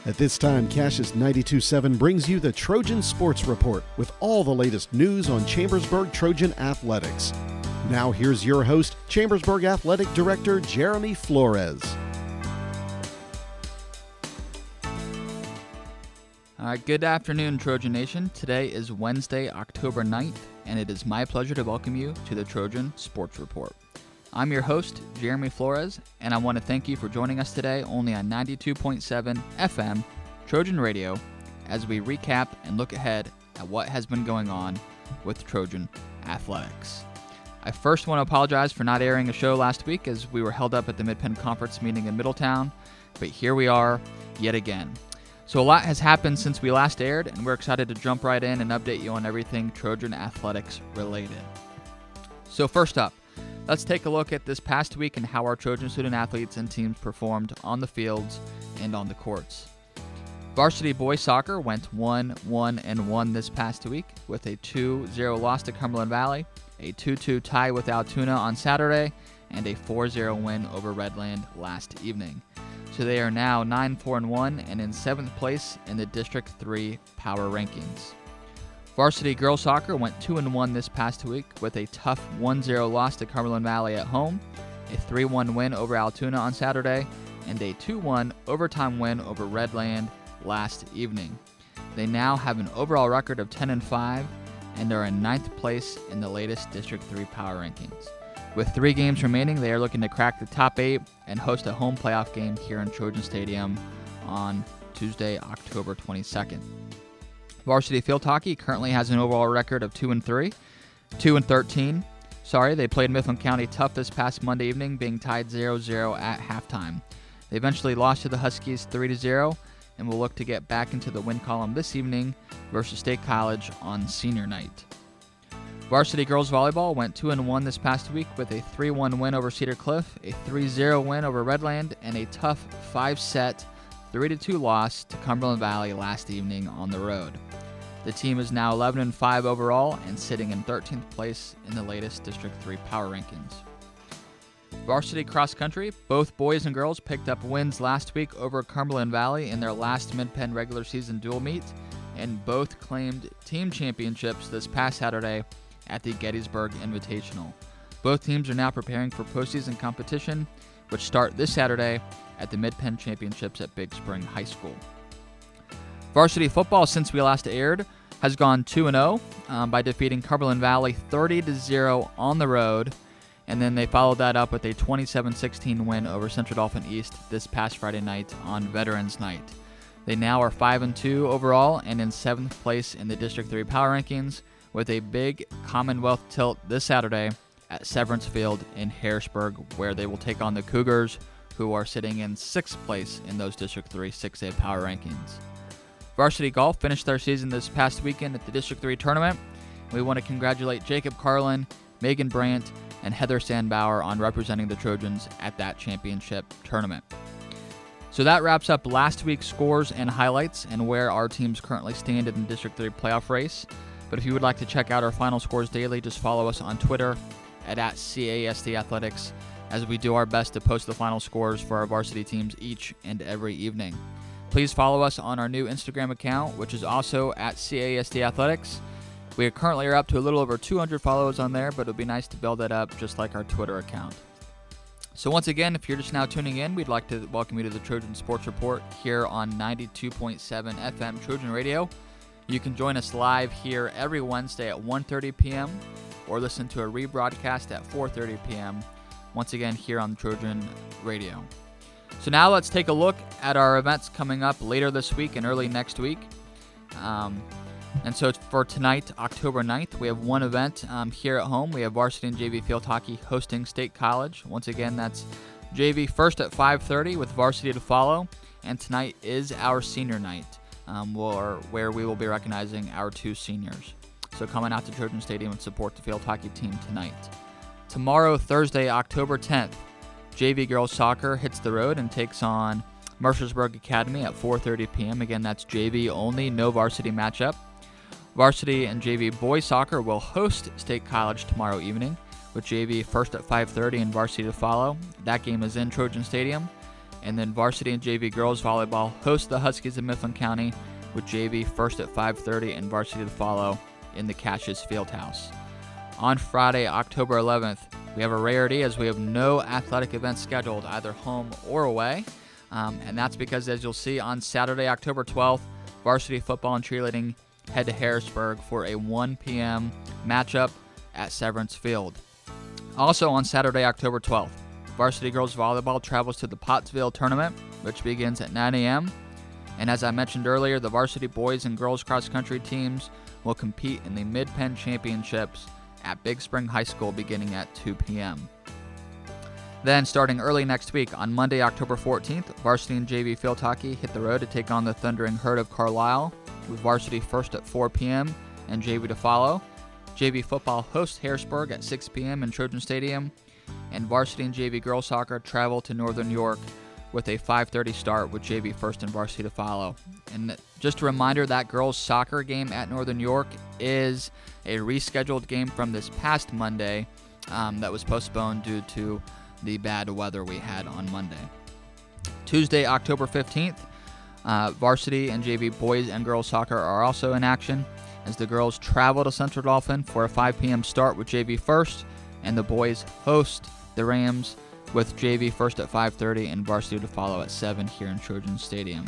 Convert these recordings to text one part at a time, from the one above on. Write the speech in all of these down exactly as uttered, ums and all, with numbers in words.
At this time, Cassius ninety-two point seven brings you the Trojan Sports Report with all the latest news on Chambersburg Trojan athletics. Now here's your host, Chambersburg Athletic Director Jeremy Flores. All right, good afternoon, Trojan Nation. Today is Wednesday, October ninth, and it is my pleasure to welcome you to the Trojan Sports Report. I'm your host, Jeremy Flores, and I want to thank you for joining us today only on ninety-two point seven F M Trojan Radio as we recap and look ahead at what has been going on with Trojan athletics. I first want to apologize for not airing a show last week as we were held up at the Mid-Penn Conference meeting in Middletown, but here we are yet again. So a lot has happened since we last aired, and we're excited to jump right in and update you on everything Trojan athletics related. So first up, let's take a look at this past week and how our Trojan student athletes and teams performed on the fields and on the courts. Varsity boys soccer went one one and one this past week with a two zero loss to Cumberland Valley, a two two tie with Altoona on Saturday, and a four zero win over Redland last evening. So they are now nine four and one and in seventh place in the District three Power Rankings. Varsity girls soccer went two and one this past week with a tough one zero loss to Cumberland Valley at home, a three one win over Altoona on Saturday, and a two one overtime win over Redland last evening. They now have an overall record of ten and five and are in ninth place in the latest District three Power Rankings. With three games remaining, they are looking to crack the top eight and host a home playoff game here in Trojan Stadium on Tuesday, October twenty-second. Varsity field hockey currently has an overall record of two and three, two and thirteen. Sorry, they played Mifflin County tough this past Monday evening, being tied zero zero at halftime. They eventually lost to the Huskies three to zero and will look to get back into the win column this evening versus State College on senior night. Varsity girls volleyball went two and one this past week with a three one win over Cedar Cliff, a three zero win over Redland, and a tough five-set three to two loss to Cumberland Valley last evening on the road. The team is now eleven and five overall and sitting in thirteenth place in the latest District three Power Rankings. Varsity cross country, both boys and girls picked up wins last week over Cumberland Valley in their last Mid-Penn regular season dual meet, and both claimed team championships this past Saturday at the Gettysburg Invitational. Both teams are now preparing for postseason competition, which start this Saturday at the Mid-Penn Championships at Big Spring High School. Varsity football, since we last aired, has gone two and oh um, by defeating Cumberland Valley thirty to zero on the road, and then they followed that up with a twenty-seven sixteen win over Central Dauphin East this past Friday night on Veterans Night. They now are five and two overall and in seventh place in the District three Power Rankings, with a big Commonwealth tilt this Saturday at Severance Field in Harrisburg, where they will take on the Cougars, who are sitting in sixth place in those District three six A Power Rankings. Varsity golf finished their season this past weekend at the District three tournament. We want to congratulate Jacob Carlin, Megan Brandt, and Heather Sandbauer on representing the Trojans at that championship tournament. So that wraps up last week's scores and highlights and where our teams currently stand in the District three playoff race. But if you would like to check out our final scores daily, just follow us on Twitter at, at C A S T Athletics, as we do our best to post the final scores for our varsity teams each and every evening. Please follow us on our new Instagram account, which is also at C A S T Athletics. We are currently are up to a little over two hundred followers on there, but it would be nice to build that up just like our Twitter account. So once again, if you're just now tuning in, we'd like to welcome you to the Trojan Sports Report here on ninety-two point seven F M Trojan Radio. You can join us live here every Wednesday at one thirty p.m. or listen to a rebroadcast at four thirty p.m. once again here on Trojan Radio. So now let's take a look at our events coming up later this week and early next week. Um, and so for tonight, October ninth, we have one event um, here at home. We have varsity and J V field hockey hosting State College. Once again, that's J V first at five thirty with varsity to follow. And tonight is our senior night, um, where, where we will be recognizing our two seniors. So coming out to Trojan Stadium and support the field hockey team tonight. Tomorrow, Thursday, October tenth, J V girls soccer hits the road and takes on Mercersburg Academy at four thirty p.m. Again, that's J V only, no varsity matchup. Varsity and J V boys soccer will host State College tomorrow evening, with J V first at five thirty and varsity to follow. That game is in Trojan Stadium. And then varsity and J V girls volleyball host the Huskies of Mifflin County, with J V first at five thirty and varsity to follow in the Cassius Fieldhouse. On Friday, October eleventh, we have a rarity as we have no athletic events scheduled, either home or away. Um, and that's because, as you'll see, on Saturday, October twelfth, varsity football and cheerleading head to Harrisburg for a one p.m. matchup at Severance Field. Also on Saturday, October twelfth, varsity girls volleyball travels to the Pottsville tournament, which begins at nine a.m. And as I mentioned earlier, the varsity boys and girls cross-country teams will compete in the Mid-Penn Championships at Big Spring High School beginning at two p.m. Then, starting early next week, on Monday, October fourteenth, varsity and J V field hockey hit the road to take on the Thundering Herd of Carlisle, with varsity first at four p.m. and J V to follow. J V football hosts Harrisburg at six p.m. in Trojan Stadium, and varsity and J V girls soccer travel to Northern York with a five thirty start, with J V first and varsity to follow. And just a reminder, that girls soccer game at Northern York is a rescheduled game from this past Monday um, that was postponed due to the bad weather we had on Monday. Tuesday, October fifteenth, uh, varsity and J V boys and girls soccer are also in action as the girls travel to Central Dauphin for a five p.m. start with J V first, and the boys host the Rams with J V first at five thirty and varsity to follow at seven here in Trojan Stadium.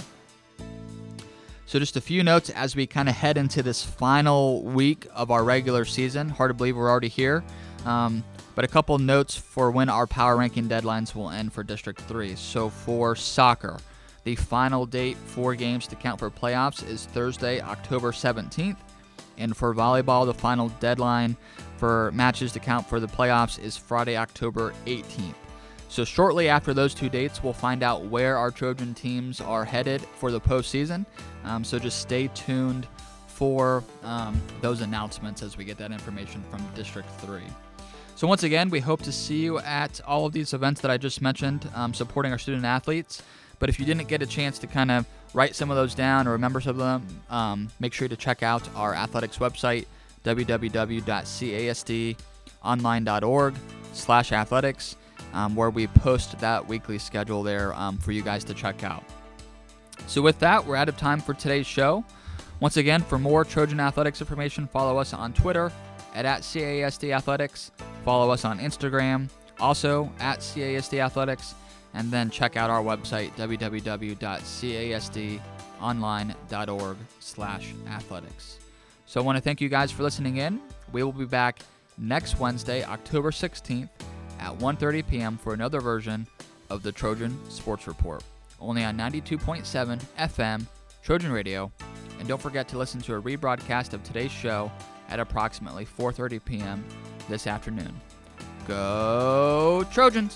So just a few notes as we kind of head into this final week of our regular season. Hard to believe we're already here. Um, but a couple notes for when our power ranking deadlines will end for District three. So for soccer, the final date for games to count for playoffs is Thursday, October seventeenth. And for volleyball, the final deadline for matches to count for the playoffs is Friday, October eighteenth. So shortly after those two dates, we'll find out where our Trojan teams are headed for the postseason. Um, so just stay tuned for um, those announcements as we get that information from District three. So once again, we hope to see you at all of these events that I just mentioned, um, supporting our student athletes. But if you didn't get a chance to kind of write some of those down or remember some of them, um, make sure to check out our athletics website, w w w dot c a s d online dot org slash athletics. Um, where we post that weekly schedule there um, for you guys to check out. So with that, we're out of time for today's show. Once again, for more Trojan Athletics information, follow us on Twitter at, at C A S D Athletics. Follow us on Instagram, also at C A S D Athletics. And then check out our website, w w w dot c a s d online dot org slash athletics. So I want to thank you guys for listening in. We will be back next Wednesday, October sixteenth, at one thirty p.m. for another version of the Trojan Sports Report, only on ninety-two point seven F M Trojan Radio. And don't forget to listen to a rebroadcast of today's show at approximately four thirty p.m. this afternoon. Go Trojans!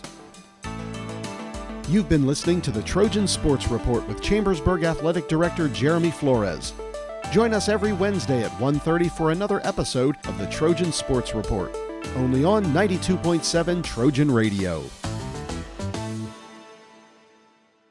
You've been listening to the Trojan Sports Report with Chambersburg Athletic Director Jeremy Flores. Join us every Wednesday at one thirty for another episode of the Trojan Sports Report, only on ninety-two point seven Trojan Radio.